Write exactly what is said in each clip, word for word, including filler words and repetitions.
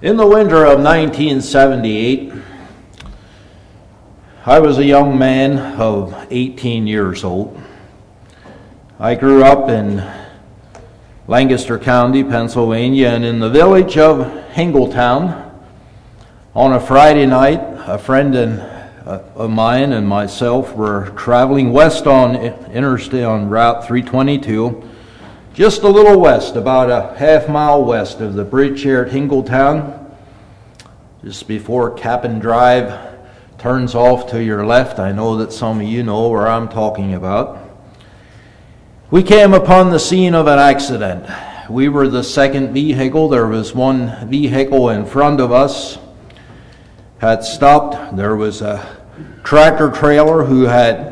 In the winter of nineteen seventy-eight, I was a young man of eighteen years old. I grew up in Lancaster County, Pennsylvania, and in the village of Hingletown. On a Friday night, a friend and, uh, of mine and myself were traveling west on Interstate on Route three twenty-two, just a little west, about a half mile west of the bridge here at Hingletown, just before Cap'n Drive turns off to your left. I know that some of you know where I'm talking about. We came upon the scene of an accident. We were the second vehicle. There was one vehicle in front of us had stopped. There was a tractor trailer who had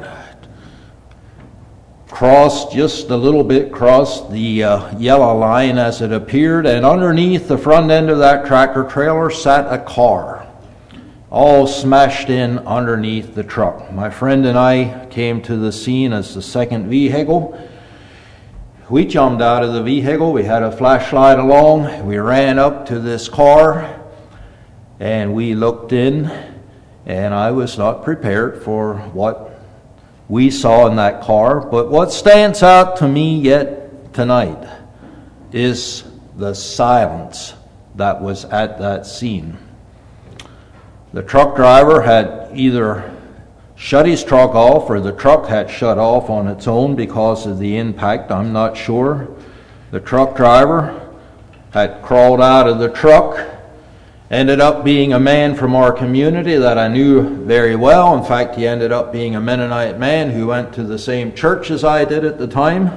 crossed just a little bit, crossed the uh, yellow line as it appeared, and underneath the front end of that tractor trailer sat a car, all smashed in underneath the truck. My friend and I came to the scene as the second vehicle. We jumped out of the vehicle. We had a flashlight along. We ran up to this car and we looked in, and I was not prepared for what we saw in that car. But what stands out to me yet tonight is the silence that was at that scene. The truck driver had either shut his truck off, or the truck had shut off on its own because of the impact. I'm not sure. The truck driver had crawled out of the truck, ended up being a man from our community that I knew very well. In fact, he ended up being a Mennonite man who went to the same church as I did at the time.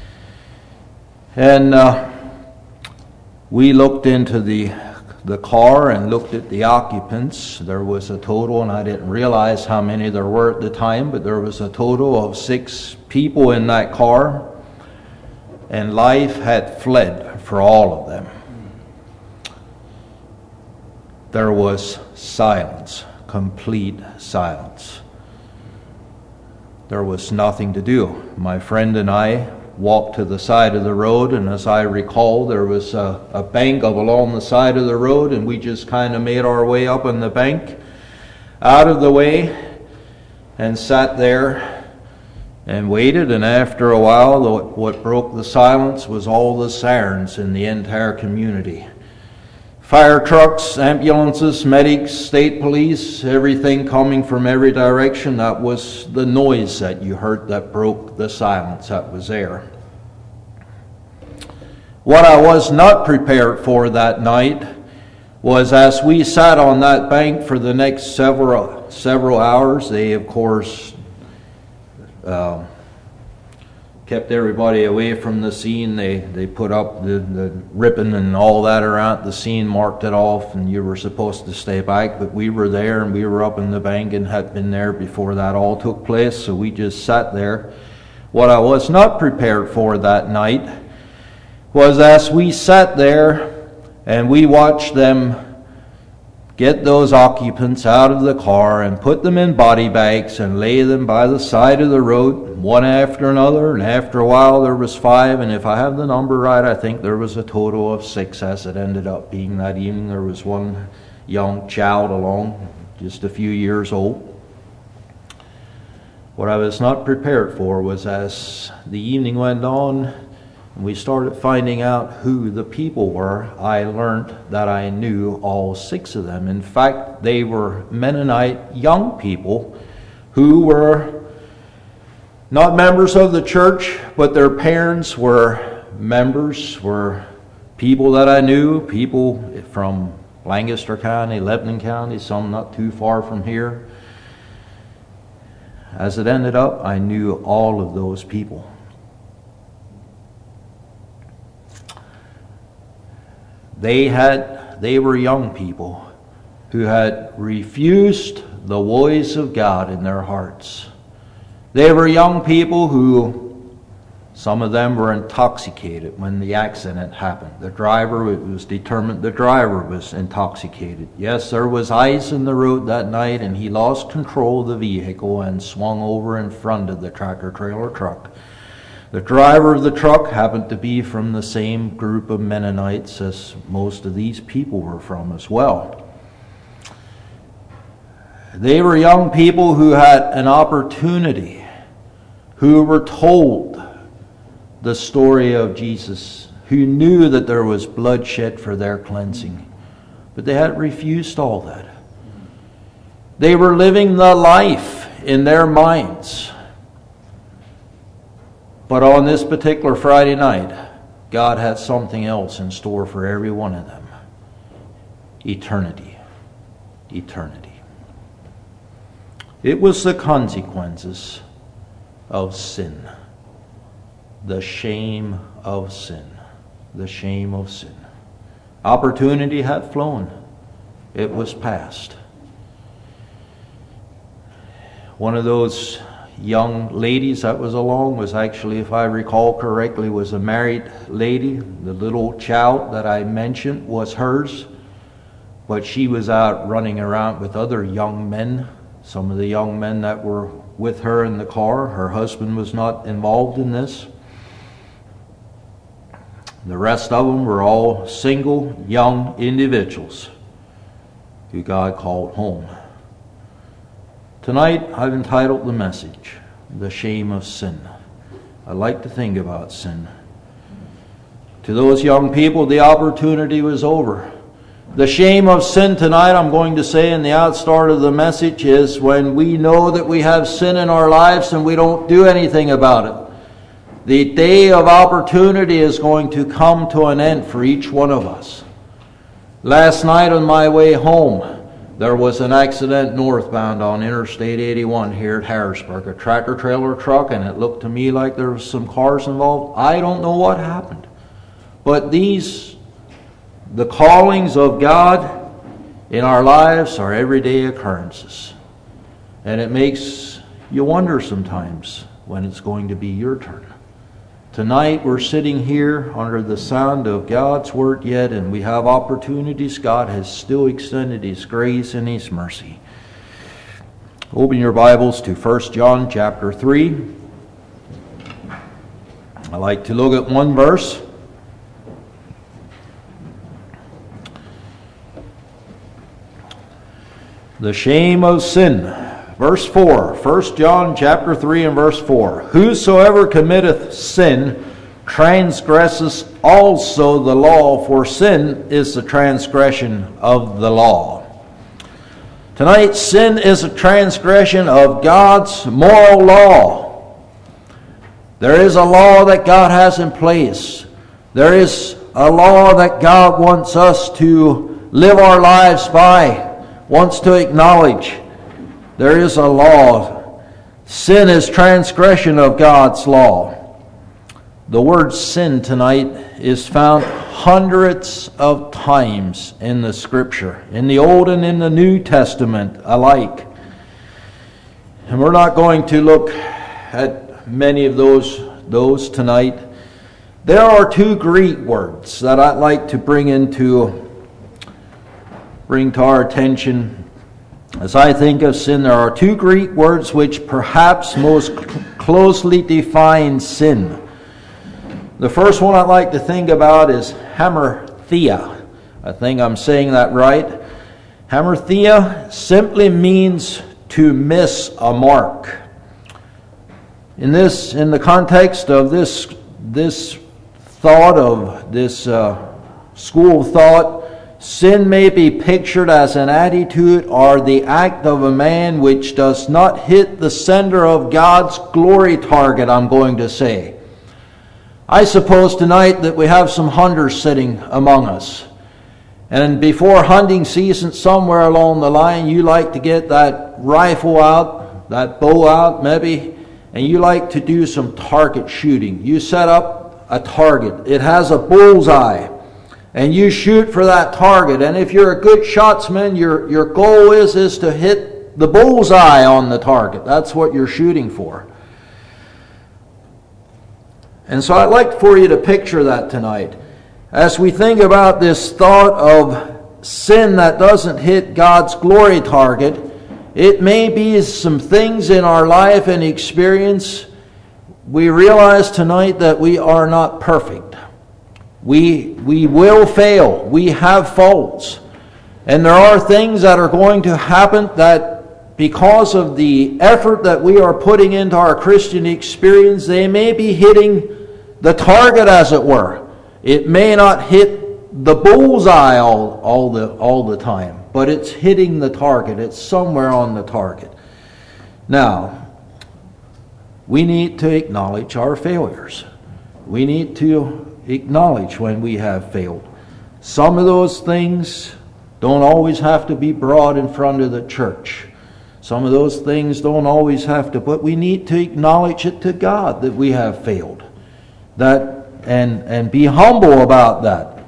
And uh, we looked into the the car and looked at the occupants. There was a total, and I didn't realize how many there were at the time, but there was a total of six people in that car, and life had fled for all of them. There was silence, complete silence. There was nothing to do. My friend and I walked to the side of the road, and as I recall, there was a, a bank of along the side of the road, and we just kind of made our way up on the bank, out of the way, and sat there and waited. And after a while, what broke the silence was all the sirens in the entire community. Fire trucks, ambulances, medics, state police, everything coming from every direction. That was the noise that you heard that broke the silence that was there. What I was not prepared for that night was, as we sat on that bank for the next several several hours, they of course uh, kept everybody away from the scene. They they put up the, the ribbon and all that around the scene, marked it off, and you were supposed to stay back. But we were there, and we were up in the bank and had been there before that all took place, so we just sat there. What I was not prepared for that night was, as we sat there and we watched them get those occupants out of the car and put them in body bags and lay them by the side of the road, one after another, and after a while there was five, and if I have the number right, I think there was a total of six as it ended up being that evening. There was one young child along, just a few years old. What I was not prepared for was, as the evening went on, and we started finding out who the people were, I learned that I knew all six of them. In fact, they were Mennonite young people who were not members of the church, but their parents were members, were people that I knew, people from Lancaster County, Lebanon County, some not too far from here. As it ended up, I knew all of those people. They had, they were young people who had refused the voice of God in their hearts. They were young people who, some of them were intoxicated when the accident happened. The driver, it was determined the driver was intoxicated. Yes, there was ice in the road that night, and he lost control of the vehicle and swung over in front of the tractor trailer truck. The driver of the truck happened to be from the same group of Mennonites as most of these people were from as well. They were young people who had an opportunity, who were told the story of Jesus, who knew that there was bloodshed for their cleansing, but they had refused all that. They were living the life in their minds. But on this particular Friday night, God had something else in store for every one of them. Eternity. Eternity. It was the consequences of sin. The shame of sin. The shame of sin. Opportunity had flown. It was past. One of those young ladies that was along was actually, if I recall correctly, was a married lady. The little child that I mentioned was hers, but she was out running around with other young men. Some of the young men that were with her in the car, her husband was not involved in this. The rest of them were all single, young individuals who God called home. Tonight, I've entitled the message, The Shame of Sin. I like to think about sin. To those young people, the opportunity was over. The shame of sin tonight, I'm going to say in the outstart of the message, is when we know that we have sin in our lives and we don't do anything about it. The day of opportunity is going to come to an end for each one of us. Last night on my way home, there was an accident northbound on Interstate eighty-one here at Harrisburg. A tractor-trailer truck, and it looked to me like there was some cars involved. I don't know what happened. But these, the callings of God in our lives are everyday occurrences. And it makes you wonder sometimes when it's going to be your turn. Tonight we're sitting here under the sound of God's word yet, and we have opportunities. God has still extended His grace and His mercy. Open your Bibles to First John chapter three. I like to look at one verse. The shame of sin. Verse four, First John chapter three and verse four. Whosoever committeth sin transgresseth also the law, for sin is the transgression of the law. Tonight, sin is a transgression of God's moral law. There is a law that God has in place. There is a law that God wants us to live our lives by, wants to acknowledge. There is a law. Sin is transgression of God's law. The word sin tonight is found hundreds of times in the Scripture, in the Old and in the New Testament alike. And we're not going to look at many of those, those tonight. There are two Greek words that I'd like to bring into, bring to our attention. As I think of sin, there are two Greek words which perhaps most cl- closely define sin. The first one I'd like to think about is hamarthia. I think I'm saying that right. Hamarthia simply means to miss a mark. In this, in the context of this, this thought of this uh, school of thought, sin may be pictured as an attitude or the act of a man which does not hit the center of God's glory target, I'm going to say. I suppose tonight that we have some hunters sitting among us. And before hunting season, somewhere along the line, you like to get that rifle out, that bow out maybe, and you like to do some target shooting. You set up a target. It has a bullseye. And you shoot for that target. And if you're a good shotsman, your, your goal is, is to hit the bullseye on the target. That's what you're shooting for. And so I'd like for you to picture that tonight. As we think about this thought of sin that doesn't hit God's glory target, it may be some things in our life and experience we realize tonight that we are not perfect. We, we will fail. We have faults. And there are things that are going to happen that because of the effort that we are putting into our Christian experience, they may be hitting the target, as it were. It may not hit the bullseye all, all, the, all the time, but it's hitting the target. It's somewhere on the target. Now, we need to acknowledge our failures. We need to acknowledge when we have failed. Some of those things don't always have to be brought in front of the church. Some of those things don't always have to, but we need to acknowledge it to God that we have failed. That and and be humble about that.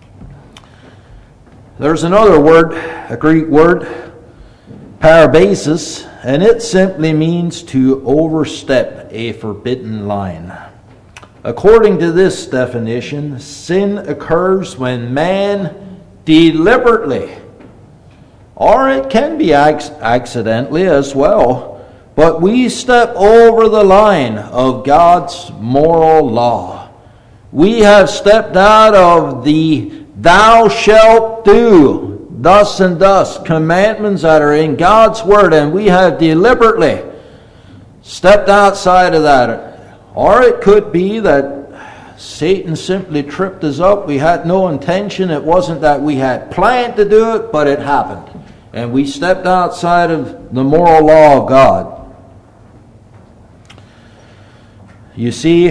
There's another word, a Greek word, parabasis, and it simply means to overstep a forbidden line. According to this definition, sin occurs when man deliberately, or it can be accidentally as well, but we step over the line of God's moral law. We have stepped out of the thou shalt do thus and thus commandments that are in God's Word, and we have deliberately stepped outside of that. Or it could be that Satan simply tripped us up. We had no intention. It wasn't that we had planned to do it, but it happened. And we stepped outside of the moral law of God. You see,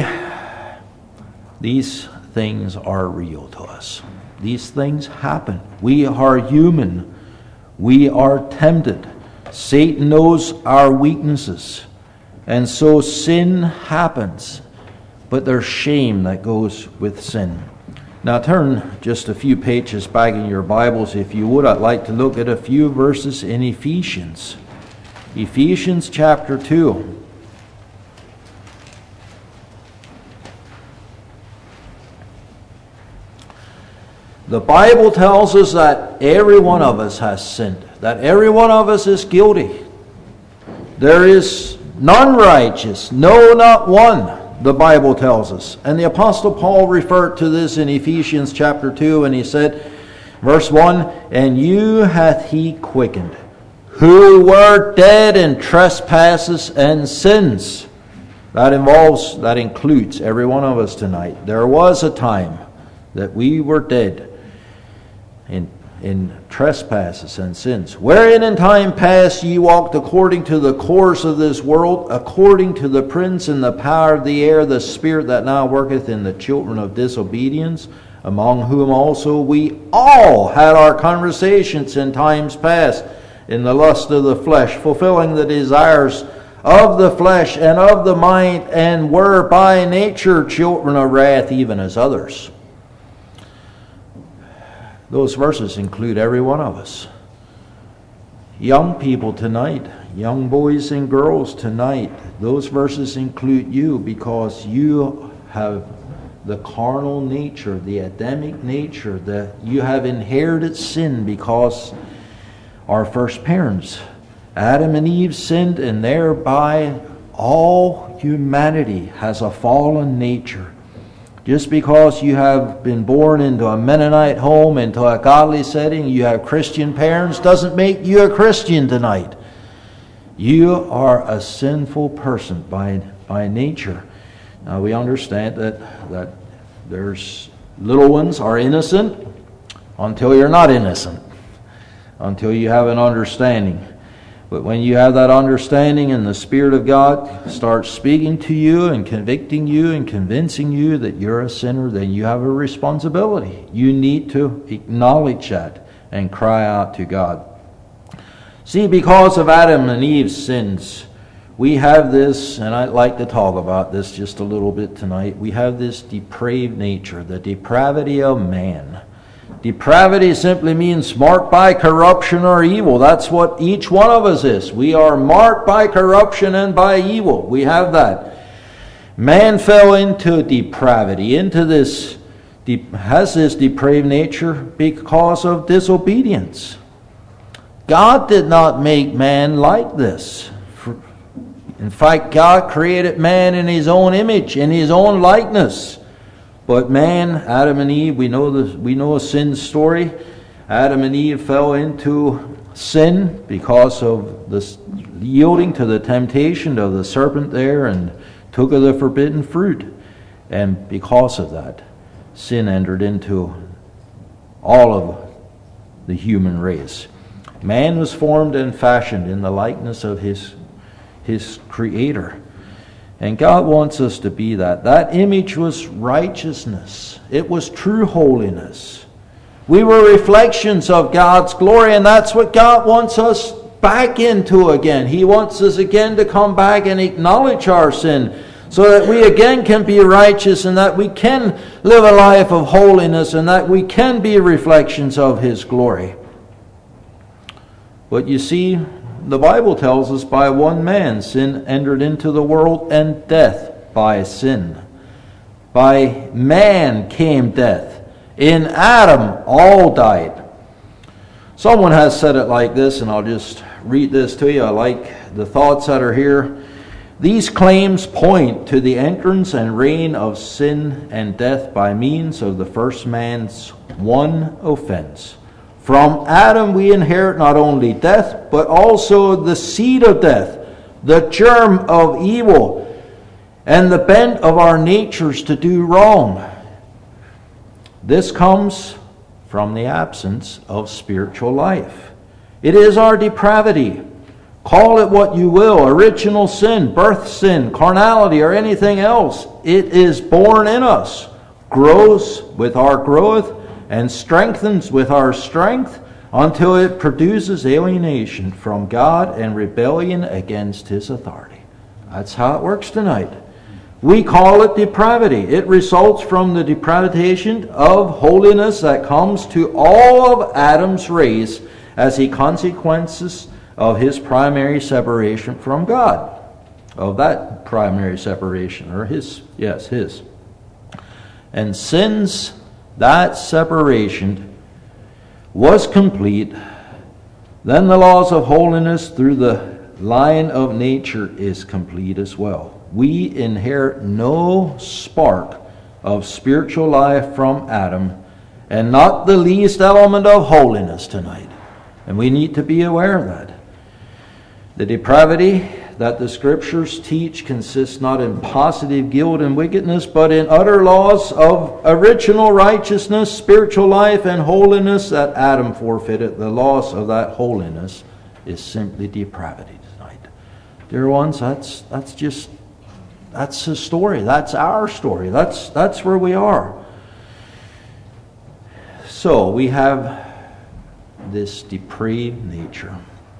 these things are real to us. These things happen. We are human. We are tempted. Satan knows our weaknesses. And so sin happens. But there's shame that goes with sin. Now turn just a few pages back in your Bibles, if you would. I'd like to look at a few verses in Ephesians. Ephesians chapter two. The Bible tells us that every one of us has sinned, that every one of us is guilty. There is none righteous, no, not one, the Bible tells us. And the Apostle Paul referred to this in Ephesians chapter two, and he said, verse one, and you hath he quickened, who were dead in trespasses and sins. That involves, that includes every one of us tonight. There was a time that we were dead in in trespasses and sins, wherein in time past ye walked according to the course of this world, according to the prince and the power of the air, the spirit that now worketh in the children of disobedience, among whom also we all had our conversations in times past, in the lust of the flesh, fulfilling the desires of the flesh and of the mind, and were by nature children of wrath, even as others. Those verses include every one of us. Young people tonight, young boys and girls tonight, those verses include you, because you have the carnal nature, the Adamic nature, that you have inherited sin because our first parents, Adam and Eve, sinned, and thereby all humanity has a fallen nature. Just because you have been born into a Mennonite home, into a godly setting, you have Christian parents, doesn't make you a Christian tonight. You are a sinful person by, by nature. Now we understand that, that there's little ones are innocent until you're not innocent, until you have an understanding. But when you have that understanding and the Spirit of God starts speaking to you and convicting you and convincing you that you're a sinner, then you have a responsibility. You need to acknowledge that and cry out to God. See, because of Adam and Eve's sins, we have this, and I'd like to talk about this just a little bit tonight, we have this depraved nature, the depravity of man. Depravity simply means marked by corruption or evil. That's what each one of us is. We are marked by corruption and by evil. We have that. Man fell into depravity, into this, has this depraved nature because of disobedience. God did not make man like this. In fact, God created man in His own image, in His own likeness. But man, Adam and Eve, we know the, we know a sin story. Adam and Eve fell into sin because of the yielding to the temptation of the serpent there and took of the forbidden fruit. And because of that, sin entered into all of the human race. Man was formed and fashioned in the likeness of his, his Creator. And God wants us to be that. That image was righteousness. It was true holiness. We were reflections of God's glory, and that's what God wants us back into again. He wants us again to come back and acknowledge our sin, so that we again can be righteous, and that we can live a life of holiness, and that we can be reflections of His glory. But you see, the Bible tells us by one man sin entered into the world, and death by sin. By man came death. In Adam all died. Someone has said it like this, and I'll just read this to you. I like the thoughts that are here. These claims point to the entrance and reign of sin and death by means of the first man's one offense. From Adam we inherit not only death, but also the seed of death, the germ of evil, and the bent of our natures to do wrong. This comes from the absence of spiritual life. It is our depravity. Call it what you will, original sin, birth sin, carnality, or anything else. It is born in us, grows with our growth, and strengthens with our strength until it produces alienation from God and rebellion against His authority. That's how it works tonight. We call it depravity. It results from the depravation of holiness that comes to all of Adam's race as a consequences of his primary separation from God. Of that primary separation, or his, yes, his. And since that separation was complete, then the laws of holiness through the line of nature is complete as well. We inherit no spark of spiritual life from Adam, and not the least element of holiness tonight. And we need to be aware of that. The depravity that the Scriptures teach consists not in positive guilt and wickedness, but in utter loss of original righteousness, spiritual life, and holiness that Adam forfeited. The loss of that holiness is simply depravity tonight. Dear ones, that's that's just that's his story. That's our story. That's that's where we are. So we have this depraved nature.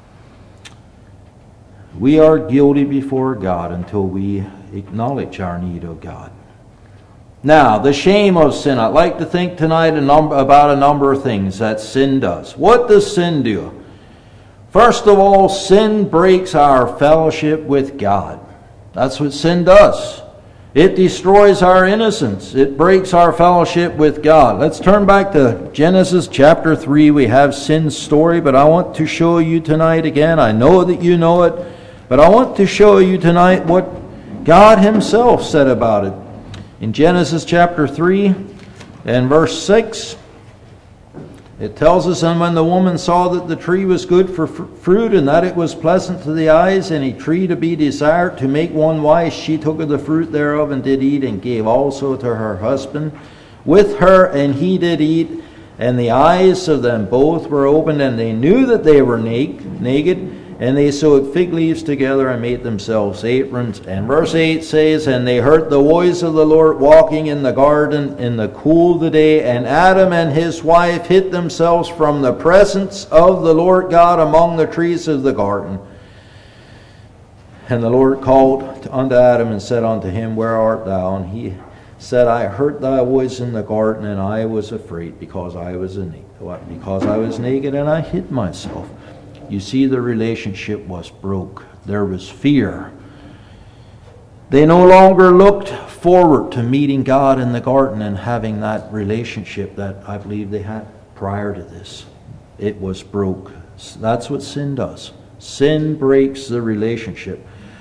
We are guilty before God until we acknowledge our need of God. Now, the shame of sin. I'd like to think tonight a number, about a number of things that sin does. What does sin do? First of all, sin breaks our fellowship with God. That's what sin does. It destroys our innocence. It breaks our fellowship with God. Let's turn back to Genesis chapter three. We have sin's story, but I want to show you tonight again. I know that you know it, but I want to show you tonight what God Himself said about it. In Genesis chapter three and verse six, it tells us, "And when the woman saw that the tree was good for fr- fruit, and that it was pleasant to the eyes, and a tree to be desired to make one wise, she took of the fruit thereof and did eat, and gave also to her husband with her, and he did eat. And the eyes of them both were opened, and they knew that they were naked, and they sewed fig leaves together and made themselves aprons." And verse eight says, "And they heard the voice of the Lord walking in the garden in the cool of the day, and Adam and his wife hid themselves from the presence of the Lord God among the trees of the garden. And the Lord called unto Adam and said unto him, Where art thou? And he said, I heard thy voice in the garden, and I was afraid, because I was naked, because I was naked, and I hid myself." You see, the relationship was broke. There was fear. They no longer looked forward to meeting God in the garden and having that relationship that I believe they had prior to this. It was broke. That's what sin does. Sin breaks the relationship.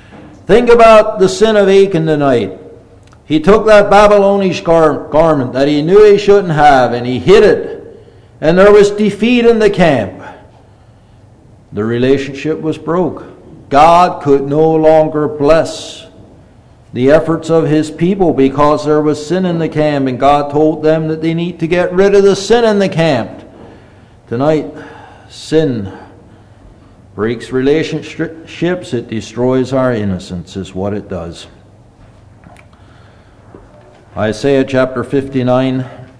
Think about the sin of Achan tonight. He took that Babylonish gar- garment that he knew he shouldn't have, and he hid it. And there was defeat in the camp. The relationship was broke. God could no longer bless the efforts of his people because there was sin in the camp, and God told them that they need to get rid of the sin in the camp. Tonight, sin breaks relationships. It destroys our innocence, is what it does. Isaiah chapter fifty-nine.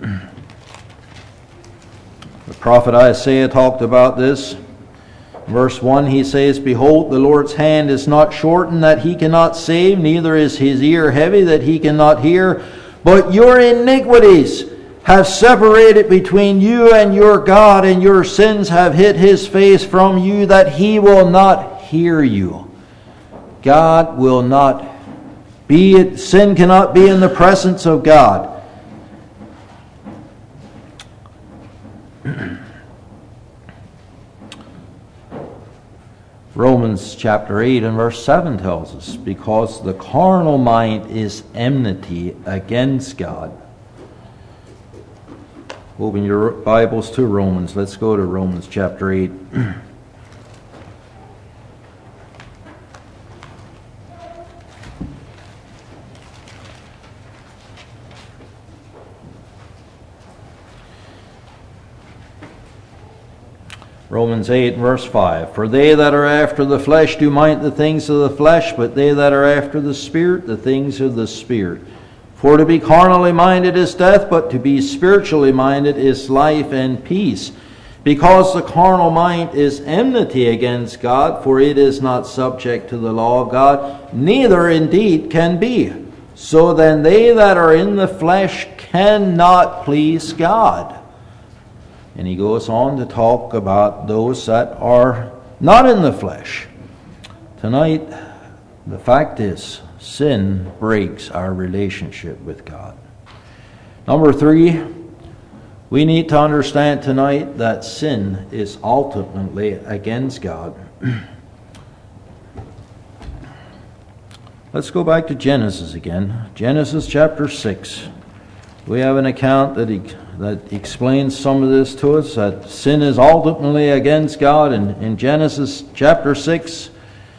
The prophet Isaiah talked about this. Verse one, he says, Behold, the Lord's hand is not shortened that he cannot save, neither is his ear heavy that he cannot hear. But your iniquities have separated between you and your God, and your sins have hid his face from you, that he will not hear you. God will not be, sin cannot be in the presence of God. Romans chapter eight and verse seven tells us, because the carnal mind is enmity against God. Open your Bibles to Romans. Let's go to Romans chapter eight. Romans eight, verse five. For they that are after the flesh do mind the things of the flesh, but they that are after the Spirit, the things of the Spirit. For to be carnally minded is death, but to be spiritually minded is life and peace. Because the carnal mind is enmity against God, for it is not subject to the law of God, neither indeed can be. So then they that are in the flesh cannot please God. And he goes on to talk about those that are not in the flesh. Tonight, the fact is, sin breaks our relationship with God. Number three, we need to understand tonight that sin is ultimately against God. Let's go back to Genesis again. Genesis chapter six. We have an account that he, that explains some of this to us, that sin is ultimately against God. In, in Genesis chapter six,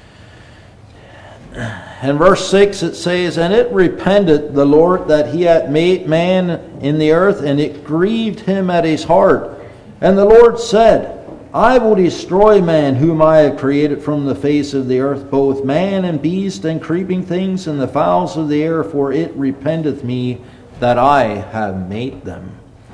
and verse six, it says, And it repented the Lord that he had made man in the earth, and it grieved him at his heart. And the Lord said, I will destroy man whom I have created from the face of the earth, both man and beast and creeping things and the fowls of the air, for it repenteth me that I have made them.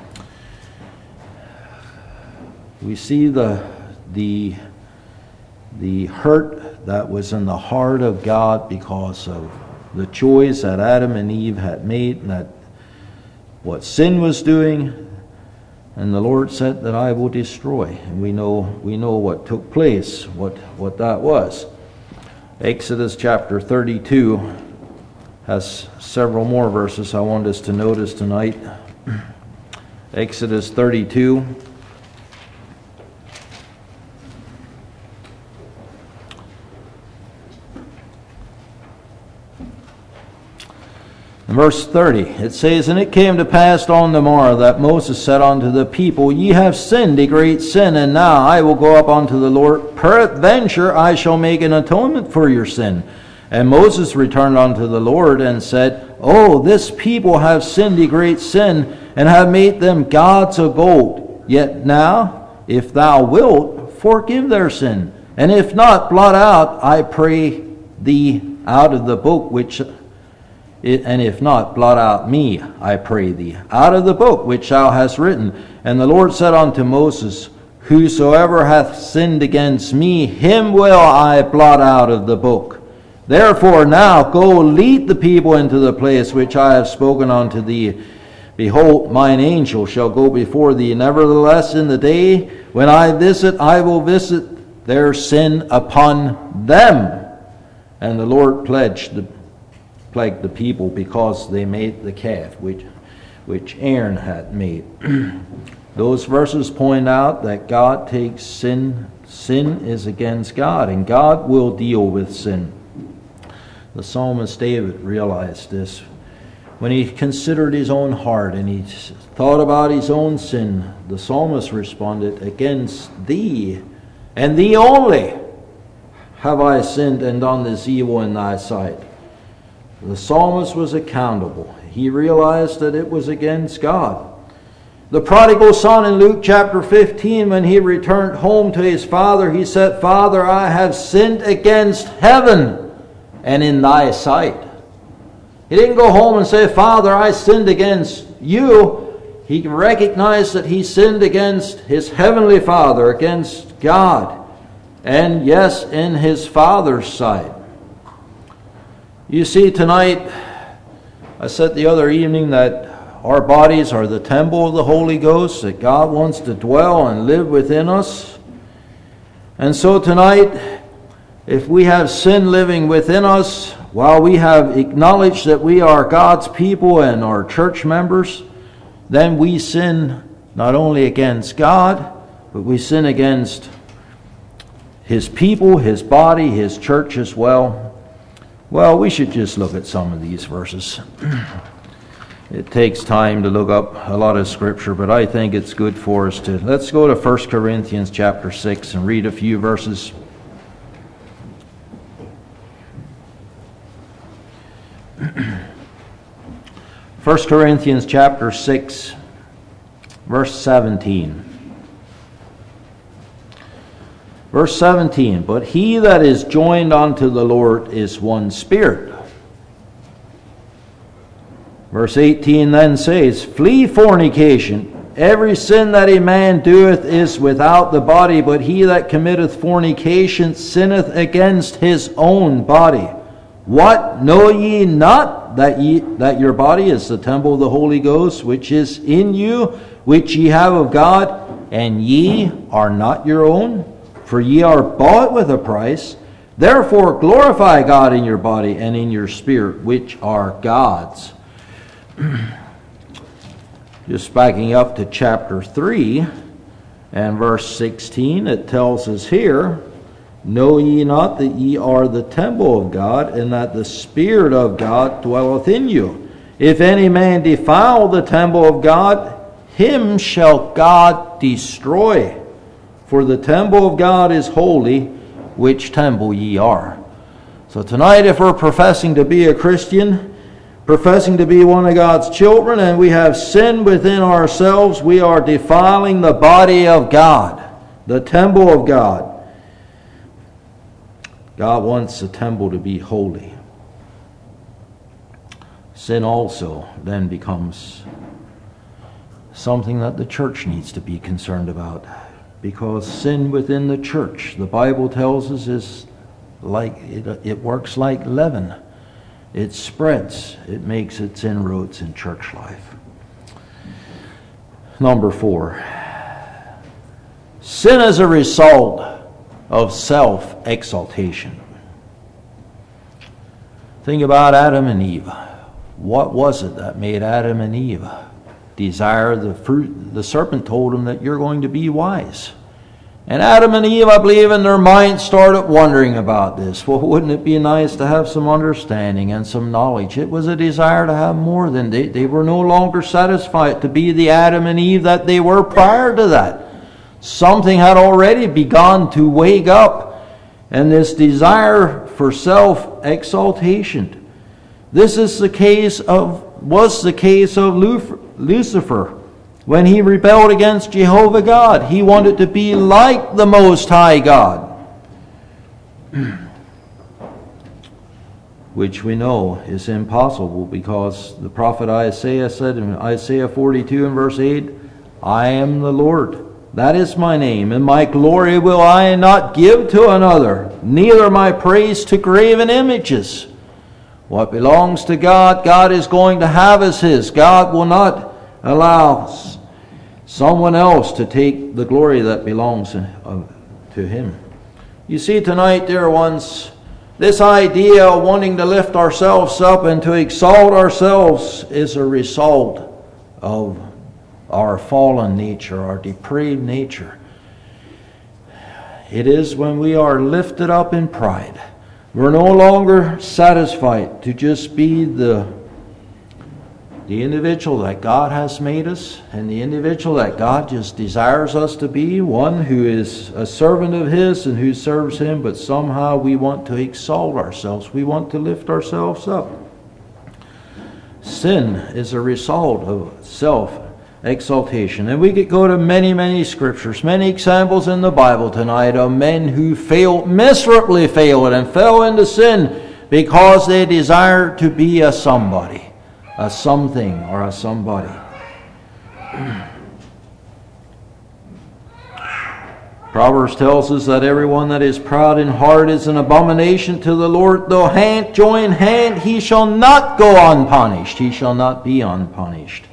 We see the the the hurt that was in the heart of God because of the choice that Adam and Eve had made, and that what sin was doing. And the Lord said that I will destroy. And we know we know what took place, what what that was. Exodus chapter thirty-two has several more verses I want us to notice tonight. Exodus thirty-two. In verse thirty, it says, And it came to pass on the morrow that Moses said unto the people, Ye have sinned a great sin, and now I will go up unto the Lord. Peradventure I shall make an atonement for your sin. And Moses returned unto the Lord and said, Oh, this people have sinned a great sin, and have made them gods of gold. Yet now, if thou wilt, forgive their sin. And if not, blot out, I pray thee, out of the book which... And if not, blot out me, I pray thee, out of the book which thou hast written. And the Lord said unto Moses, Whosoever hath sinned against me, him will I blot out of the book. Therefore now go lead the people into the place which I have spoken unto thee. Behold, mine angel shall go before thee. Nevertheless, in the day when I visit, I will visit their sin upon them. And the Lord pledged the plagued the people because they made the calf which which Aaron had made. Those verses point out that God takes sin. Sin is against God, and God will deal with sin. The psalmist David realized this. When he considered his own heart and he thought about his own sin, the psalmist responded, "Against thee, and thee only, have I sinned and done this evil in thy sight." The psalmist was accountable. He realized that it was against God. The prodigal son in Luke chapter fifteen, when he returned home to his father, he said, "Father, I have sinned against heaven and in thy sight." He didn't go home and say, "Father, I sinned against you." He recognized that he sinned against his heavenly Father, against God, and yes, in his Father's sight. You see, tonight, I said the other evening that our bodies are the temple of the Holy Ghost, that God wants to dwell and live within us. And so tonight, if we have sin living within us, while we have acknowledged that we are God's people and are church members, then we sin not only against God, but we sin against His people, His body, His church as well. Well, we should just look at some of these verses. It takes time to look up a lot of Scripture, but I think it's good for us to. Let's go to First Corinthians chapter six and read a few verses. First Corinthians chapter six, verse seventeen. Verse seventeen, "But he that is joined unto the Lord is one spirit." Verse eighteen then says, "Flee fornication. Every sin that a man doeth is without the body, but he that committeth fornication sinneth against his own body. What, know ye not that ye that your body is the temple of the Holy Ghost, which is in you, which ye have of God, and ye are not your own? For ye are bought with a price. Therefore glorify God in your body and in your spirit, which are God's." Just backing up to chapter three and verse sixteen, it tells us here, "Know ye not that ye are the temple of God, and that the Spirit of God dwelleth in you? If any man defile the temple of God, him shall God destroy. For the temple of God is holy, which temple ye are." So tonight, if we're professing to be a Christian, professing to be one of God's children, and we have sin within ourselves, we are defiling the body of God, the temple of God. God wants the temple to be holy. Sin also then becomes something that the church needs to be concerned about, because sin within the church, the Bible tells us, is like it, it works like leaven. It spreads. It makes its inroads in church life. Number four, sin is a result of self-exaltation. Think about Adam and Eve. What was it that made Adam and Eve desire the fruit? The serpent told them that you're going to be wise. And Adam and Eve, I believe, in their minds started wondering about this. Well, wouldn't it be nice to have some understanding and some knowledge? It was a desire to have more than they, they were no longer satisfied to be the Adam and Eve that they were prior to that. Something had already begun to wake up, and this desire for self-exaltation. This is the case of was the case of Lucifer. When he rebelled against Jehovah God, he wanted to be like the Most High God, which we know is impossible, because the prophet Isaiah said in Isaiah forty-two and verse eight, "I am the Lord, that is my name, and my glory will I not give to another, neither my praise to graven images." What belongs to God, God is going to have as His. God will not allow someone else to take the glory that belongs to Him. You see tonight, dear ones, this idea of wanting to lift ourselves up and to exalt ourselves is a result of our fallen nature, our depraved nature. It is when we are lifted up in pride We're no longer satisfied to just be the, the individual that God has made us and the individual that God just desires us to be, one who is a servant of His and who serves Him, but somehow we want to exalt ourselves. We want to lift ourselves up. Sin is a result of self-exaltation. And we could go to many, many scriptures, many examples in the Bible tonight of men who failed, miserably failed and fell into sin because they desired to be a somebody, a something or a somebody. Proverbs tells us that everyone that is proud in heart is an abomination to the Lord. Though hand join hand, he shall not go unpunished. He shall not be unpunished.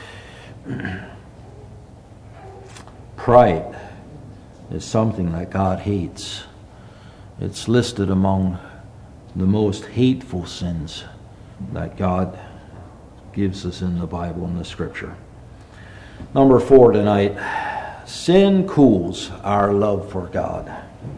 Pride is something that God hates. It's listed among the most hateful sins that God gives us in the Bible and the Scripture. Number four tonight. Sin cools our love for God.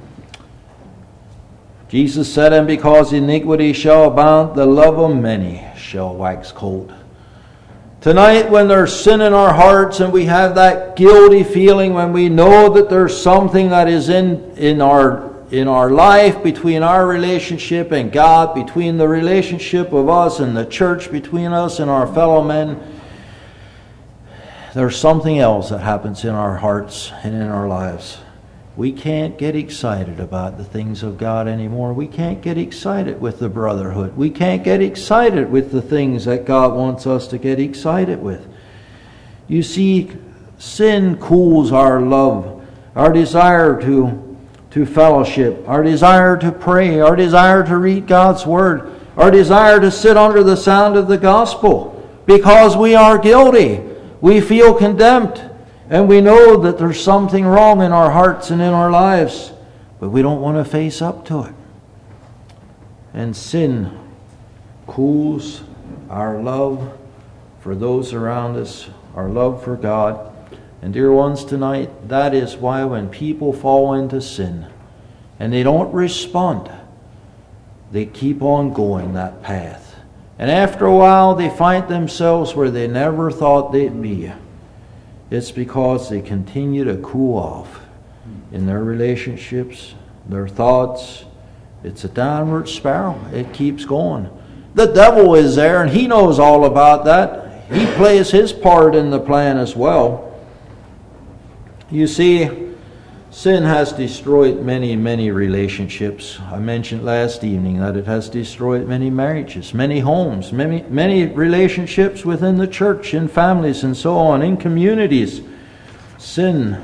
Jesus said, and because iniquity shall abound, the love of many shall wax cold. Tonight, when there's sin in our hearts and we have that guilty feeling, when we know that there's something that is in, in our in our life, between our relationship and God, between the relationship of us and the church, between us and our fellow men, there's something else that happens in our hearts and in our lives. We can't get excited about the things of God anymore. We can't get excited with the brotherhood. We can't get excited with the things that God wants us to get excited with. You see, sin cools our love, our desire to, to fellowship, our desire to pray, our desire to read God's Word, our desire to sit under the sound of the gospel, because we are guilty. We feel condemned, and we know that there's something wrong in our hearts and in our lives, but we don't want to face up to it. And sin cools our love for those around us, our love for God. And dear ones, tonight, that is why when people fall into sin and they don't respond, they keep on going that path. And after a while, they find themselves where they never thought they'd be. It's because they continue to cool off in their relationships, their thoughts. It's a downward spiral. It keeps going. The devil is there, and he knows all about that. He plays his part in the plan as well. You see, sin has destroyed many, many relationships. I mentioned last evening that it has destroyed many marriages, many homes, many, many relationships within the church, in families and so on, in communities. Sin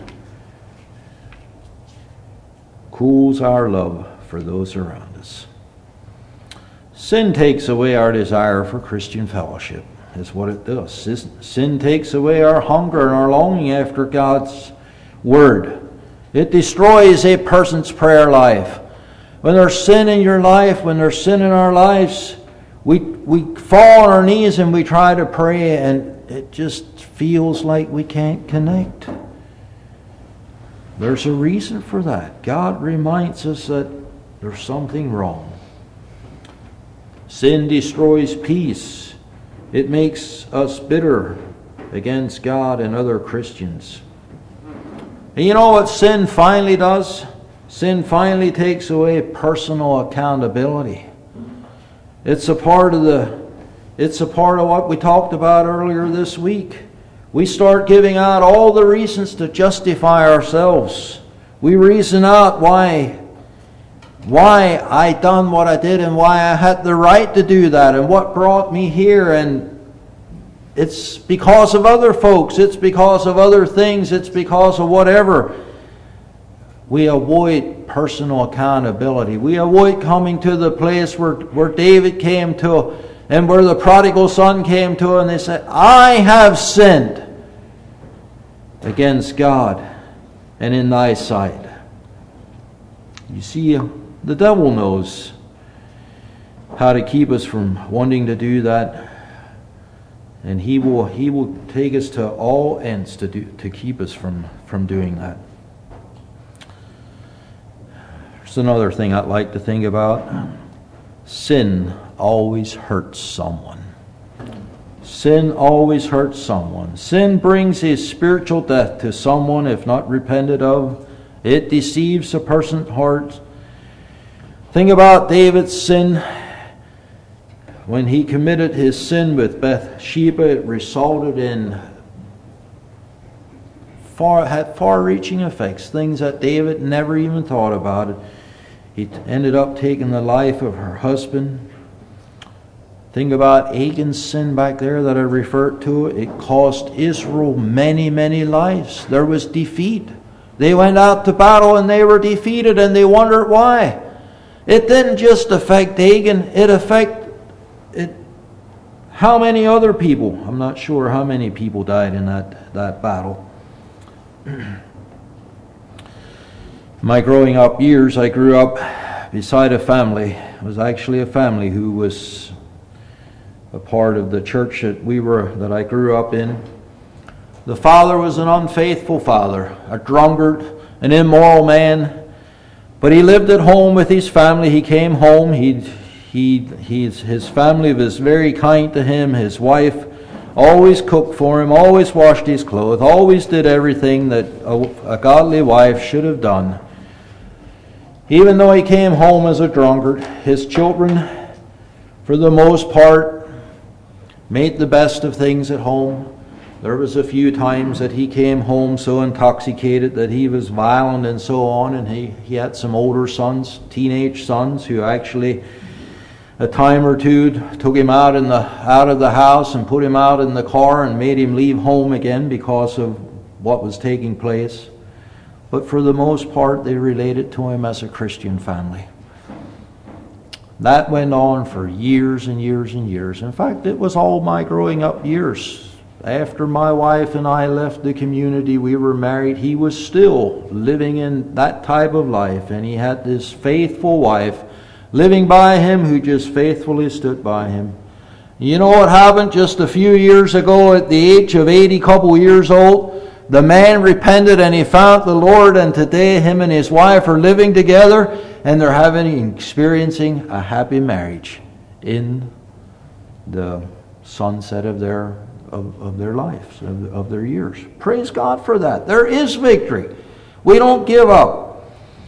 cools our love for those around us. Sin takes away our desire for Christian fellowship, is what it does. Sin takes away our hunger and our longing after God's Word. It destroys a person's prayer life. When there's sin in your life, when there's sin in our lives, we we fall on our knees and we try to pray, and it just feels like we can't connect. There's a reason for that. God reminds us that there's something wrong. Sin destroys peace. It makes us bitter against God and other Christians. And you know what sin finally does? Sin finally takes away personal accountability. It's a part of the it's a part of what we talked about earlier this week. We start giving out all the reasons to justify ourselves. We reason out why why I done what I did and why I had the right to do that and what brought me here, and it's because of other folks. It's because of other things. It's because of whatever. We avoid personal accountability. We avoid coming to the place where, where David came to and where the prodigal son came to, and they said, I have sinned against God and in thy sight. You see, the devil knows how to keep us from wanting to do that. And he will he will take us to all ends to do to keep us from, from doing that. There's another thing I'd like to think about. sin always hurts someone. Sin always hurts someone. Sin brings a spiritual death to someone if not repented of. It deceives a person's heart. Think about David's sin. When he committed his sin with Bathsheba, it resulted in far, had far-reaching effects, things that David never even thought about. It. He ended up taking the life of her husband. Think about Achan's sin back there that I referred to. It cost Israel many, many lives. There was defeat. They went out to battle and they were defeated, and they wondered why. It didn't just affect Achan. It affected it. How many other people? I'm not sure how many people died in that, that battle. My growing up years, I grew up beside a family. It was actually a family who was a part of the church that we were, that I grew up in. The father was an unfaithful father, a drunkard, an immoral man. But he lived at home with his family. He came home. He, he, he's, his family was very kind to him. His wife always cooked for him, always washed his clothes, always did everything that a, a godly wife should have done. Even though he came home as a drunkard, his children, for the most part, made the best of things at home. There was a few times that he came home so intoxicated that he was violent and so on, and he, he had some older sons, teenage sons, who actually a time or two took him out in the out of the house and put him out in the car and made him leave home again because of what was taking place. But for the most part, they related to him as a Christian family. That went on for years and years and years. In fact, it was all my growing up years. After my wife and I left the community, we were married, he was still living in that type of life. And he had this faithful wife living by him who just faithfully stood by him. You know what happened just a few years ago at the age of eighty, couple years old? The man repented and he found the Lord, and today him and his wife are living together and they're having, experiencing a happy marriage in the sunset of their Of, of their lives, of, of their years. Praise God for that. There is victory. We don't give up.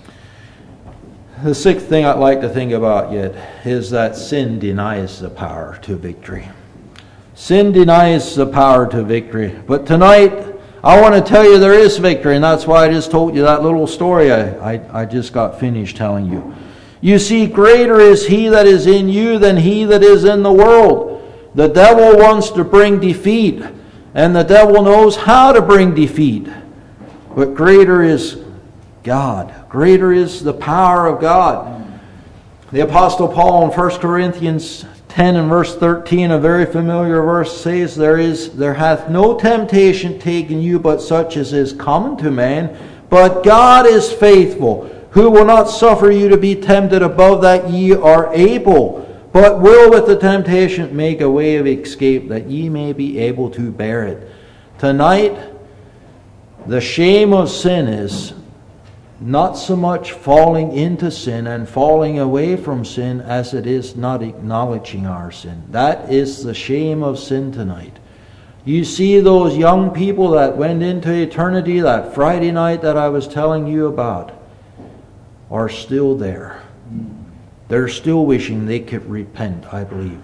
The sixth thing I'd like to think about yet is that sin denies the power to victory. Sin denies the power to victory. But tonight, I want to tell you there is victory, and that's why I just told you that little story I, I, I just got finished telling you. You see, greater is He that is in you than he that is in the world. The devil wants to bring defeat, and the devil knows how to bring defeat. But greater is God. Greater is the power of God. The Apostle Paul in First Corinthians ten and verse thirteen, a very familiar verse, says, There is, there hath no temptation taken you but such as is common to man, but God is faithful, who will not suffer you to be tempted above that ye are able, but will with the temptation make a way of escape, that ye may be able to bear it. Tonight, the shame of sin is not so much falling into sin and falling away from sin as it is not acknowledging our sin. That is the shame of sin tonight. You see those young people that went into eternity that Friday night that I was telling you about are still there. They're still wishing they could repent, I believe.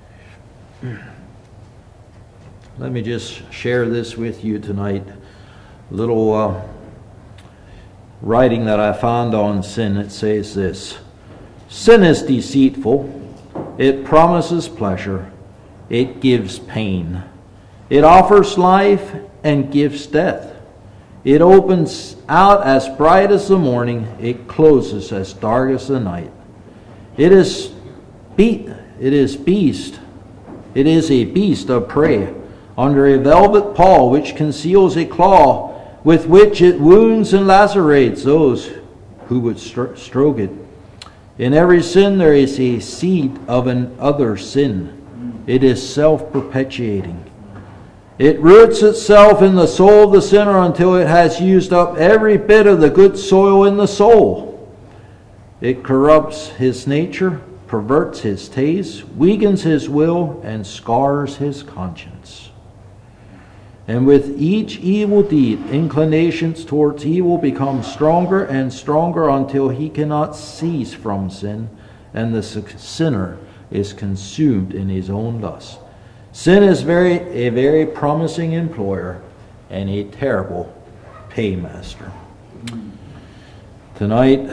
Let me just share this with you tonight. A little uh, writing that I found on sin. It says this: Sin is deceitful. It promises pleasure. It gives pain. It offers life and gives death. It opens out as bright as the morning. It closes as dark as the night. It is beat, it is beast, it is a beast of prey, under a velvet pall which conceals a claw, with which it wounds and lacerates those who would stro- stroke it. In every sin there is a seed of an other sin. It is self-perpetuating. It roots itself in the soul of the sinner until it has used up every bit of the good soil in the soul. It corrupts his nature, perverts his taste, weakens his will, and scars his conscience. And with each evil deed, inclinations towards evil become stronger and stronger until he cannot cease from sin, and the sinner is consumed in his own lust. Sin is very a very promising employer and a terrible paymaster. Tonight,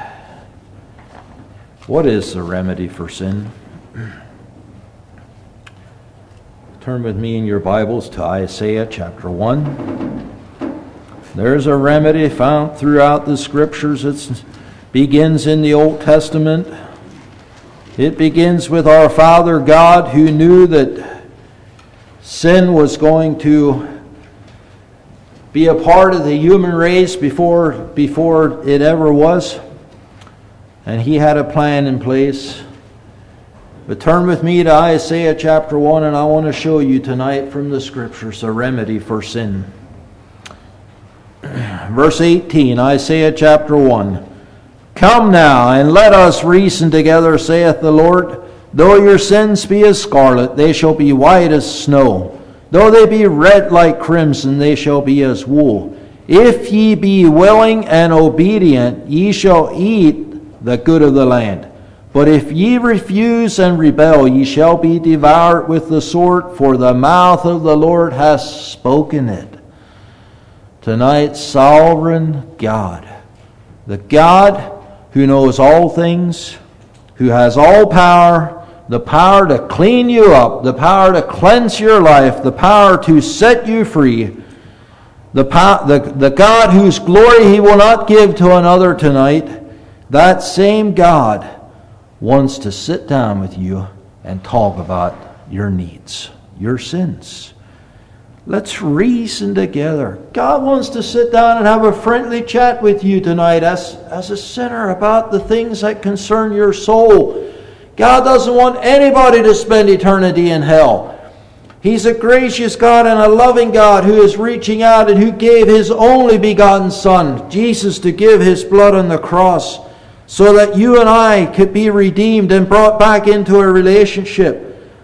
what is the remedy for sin? Turn with me in your Bibles to Isaiah chapter one. There's a remedy found throughout the Scriptures. It begins in the Old Testament. It begins with our Father God, who knew that sin was going to be a part of the human race before, before it ever was. And He had a plan in place. But turn with me to Isaiah chapter one, and I want to show you tonight from the Scriptures a remedy for sin. Verse eighteen, Isaiah chapter one. Come now, and let us reason together, saith the Lord. Though your sins be as scarlet, they shall be white as snow. Though they be red like crimson, they shall be as wool. If ye be willing and obedient, ye shall eat the good of the land. But if ye refuse and rebel, ye shall be devoured with the sword, for the mouth of the Lord has spoken it. Tonight, sovereign God, the God who knows all things, who has all power, the power to clean you up, the power to cleanse your life, the power to set you free, the, pow- the, the God whose glory He will not give to another tonight, that same God wants to sit down with you and talk about your needs, your sins. Let's reason together. God wants to sit down and have a friendly chat with you tonight as, as a sinner about the things that concern your soul. God doesn't want anybody to spend eternity in hell. He's a gracious God and a loving God who is reaching out and who gave His only begotten Son, Jesus, to give His blood on the cross, so that you and I could be redeemed and brought back into a relationship.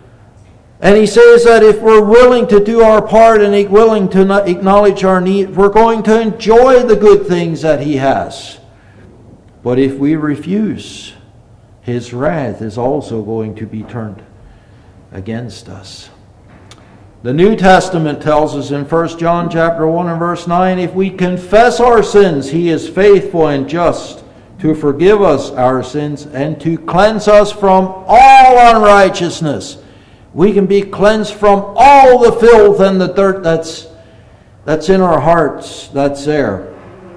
And He says that if we're willing to do our part and willing to acknowledge our need, we're going to enjoy the good things that He has. But if we refuse, His wrath is also going to be turned against us. The New Testament tells us in First John chapter one and verse nine, if we confess our sins, He is faithful and just to forgive us our sins and to cleanse us from all unrighteousness. We can be cleansed from all the filth and the dirt that's, that's in our hearts, that's there.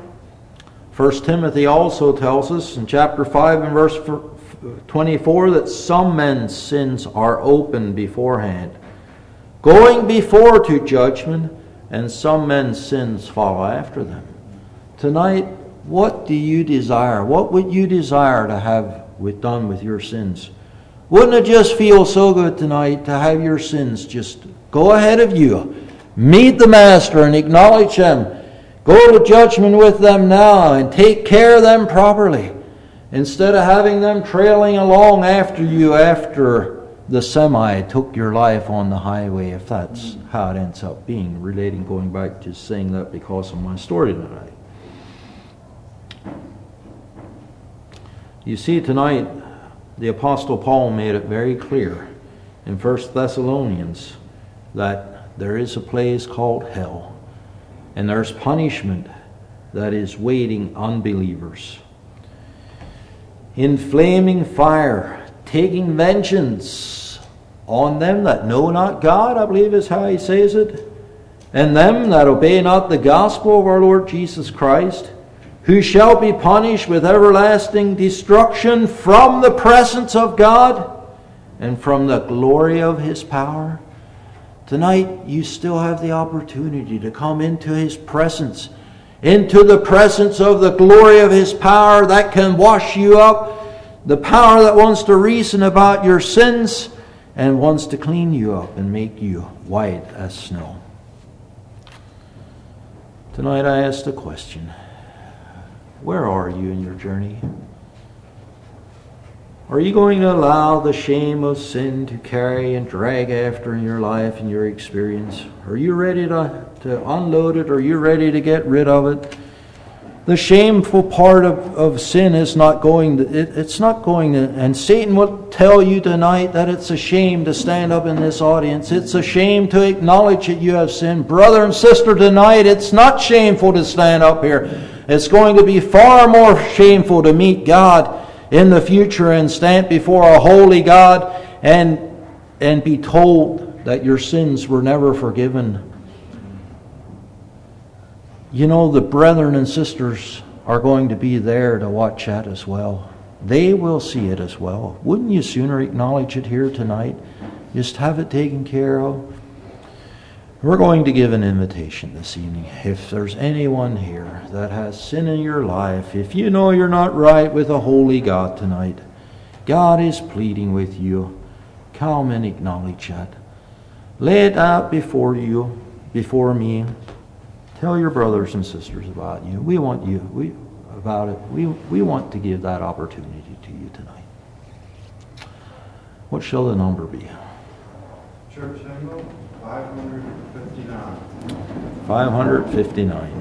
First Timothy also tells us in chapter five and verse twenty-four that some men's sins are open beforehand, going before to judgment, and some men's sins follow after them. Tonight, what do you desire? What would you desire to have with, done with your sins? Wouldn't it just feel so good tonight to have your sins just go ahead of you? Meet the Master and acknowledge them. Go to judgment with them now and take care of them properly, instead of having them trailing along after you after the semi took your life on the highway, if that's how it ends up being, relating, going back to saying that because of my story tonight. You see, tonight, the Apostle Paul made it very clear in First Thessalonians that there is a place called hell, and there's punishment that is waiting unbelievers. In flaming fire, taking vengeance on them that know not God, I believe is how he says it, and them that obey not the gospel of our Lord Jesus Christ, who shall be punished with everlasting destruction from the presence of God and from the glory of His power. Tonight, you still have the opportunity to come into His presence, into the presence of the glory of His power that can wash you up, the power that wants to reason about your sins and wants to clean you up and make you white as snow. Tonight, I ask the question, where are you in your journey? Are you going to allow the shame of sin to carry and drag after in your life and your experience? Are you ready to, to unload it? Are you ready to get rid of it? The shameful part of, of sin is not going to, it, it's not going to, and Satan will tell you tonight that it's a shame to stand up in this audience. It's a shame to acknowledge that you have sinned. Brother and sister, tonight it's not shameful to stand up here. It's going to be far more shameful to meet God in the future and stand before a holy God and, and be told that your sins were never forgiven. You know, the brethren and sisters are going to be there to watch that as well. They will see it as well. Wouldn't you sooner acknowledge it here tonight? Just have it taken care of. We're going to give an invitation this evening. If there's anyone here that has sin in your life, if you know you're not right with a holy God tonight, God is pleading with you. Come and acknowledge that. Lay it out before you, before me. Tell your brothers and sisters about you. We want you we about it. We we want to give that opportunity to you tonight. What shall the number be? Church hymnal five hundred fifty-nine. five hundred fifty-nine.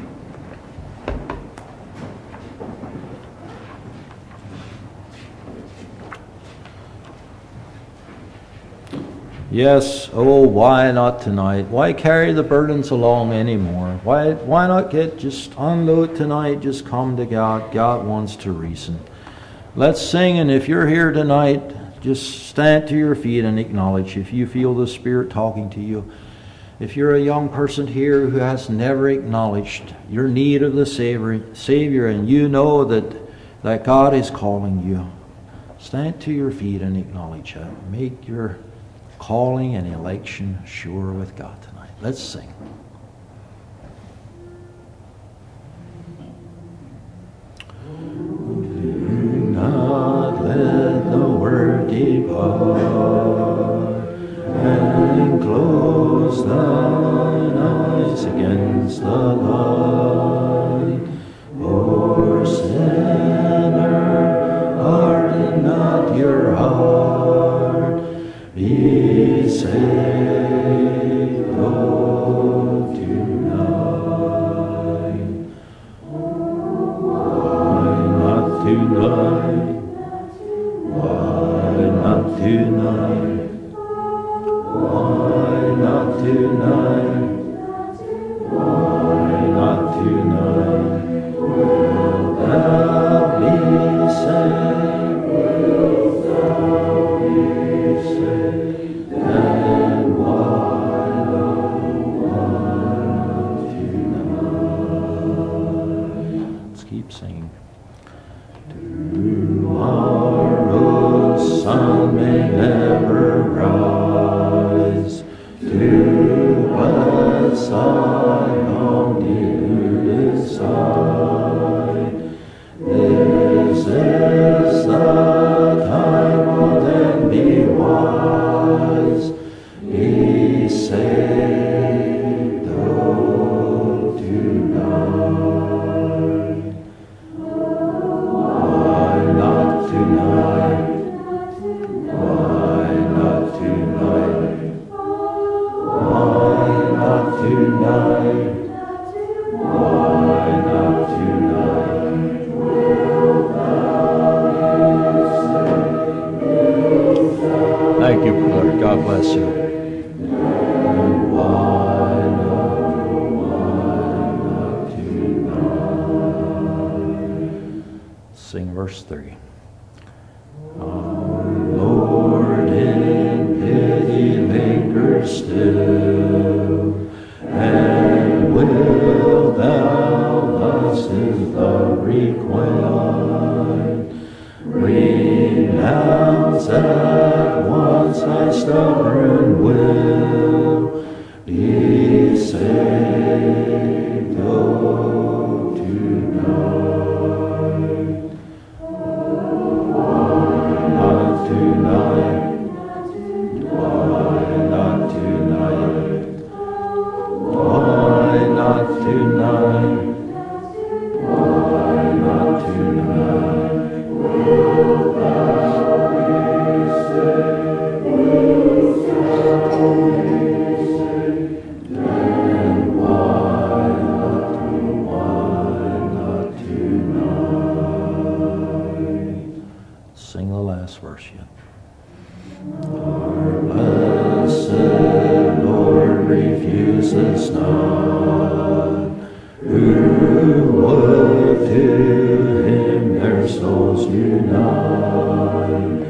Yes, oh, why not tonight? Why carry the burdens along anymore? Why why not get, just unload tonight, just come to God. God wants to reason. Let's sing, and if you're here tonight, just stand to your feet and acknowledge if you feel the Spirit talking to you. If you're a young person here who has never acknowledged your need of the Savior, Savior and you know that, that God is calling you, stand to your feet and acknowledge that. Make your calling and election sure with God tonight. Let's sing. Do not let the word depart, and close thine eyes against the light. Poor sinner, harden not your heart. Be saved, oh, tonight. Why not tonight? Why not tonight? Why not tonight? Why not tonight? Will thou be saved? Will thou be saved? And why, why not tonight? Let's keep singing. Tomorrow's sun may never rise to bless thy own deluded side. This is the time, oh then be wise, be saved, oh, tonight. Why not tonight? Why not tonight? Why not tonight? Why not tonight? Will thou be saved? Thank you, brother. God bless you. And why not, why not tonight? Sing verse three. Our Lord in pity lingers still, and will thou thus his love requite? Renounce at once thy stubborn will, be saved, oh, tonight. Why not tonight? Why not tonight? Why not tonight? Why not tonight? Will thou verse yet. Our blessed Lord refuses not, who would to him their souls unite.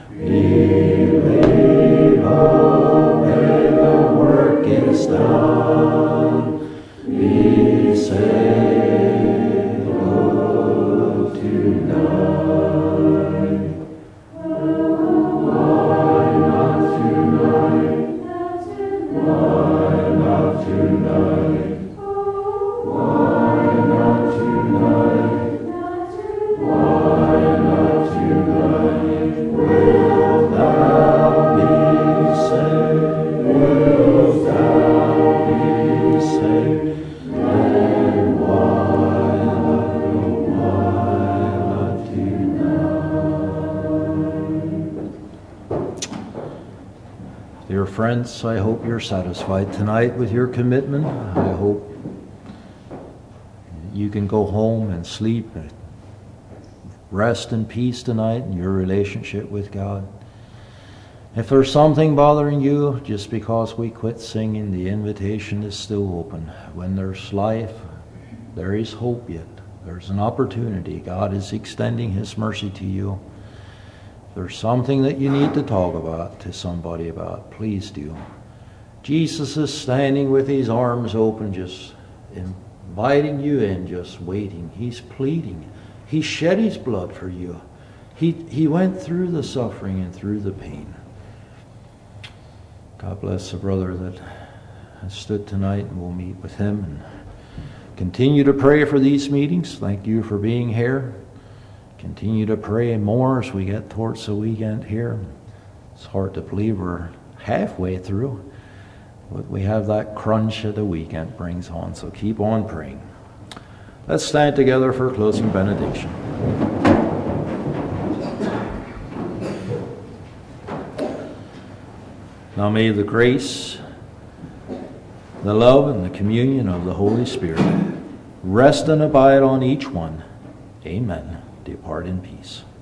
Believe all when the work is done, be saved, oh, tonight. Why not tonight? Why not tonight? Why not tonight? Why not tonight? Will thou be saved? Will thou be saved? Then why not, why not tonight? Dear friends, I hope you're satisfied tonight with your commitment. I hope you can go home and sleep and rest in peace tonight in your relationship with God. If there's something bothering you, just because we quit singing, the invitation is still open. When there's life, there is hope yet. There's an opportunity. God is extending His mercy to you. If there's something that you need to talk about to somebody about, please do. Jesus is standing with His arms open, just inviting you in, just waiting. He's pleading. He shed His blood for you. He, he went through the suffering and through the pain. God bless the brother that has stood tonight, and we'll meet with him and continue to pray for these meetings. Thank you for being here. Continue to pray more as we get towards the weekend here. It's hard to believe we're halfway through, but we have that crunch that the weekend brings on, so keep on praying. Let's stand together for closing benediction. Now may the grace, the love, and the communion of the Holy Spirit rest and abide on each one. Amen. Depart in peace.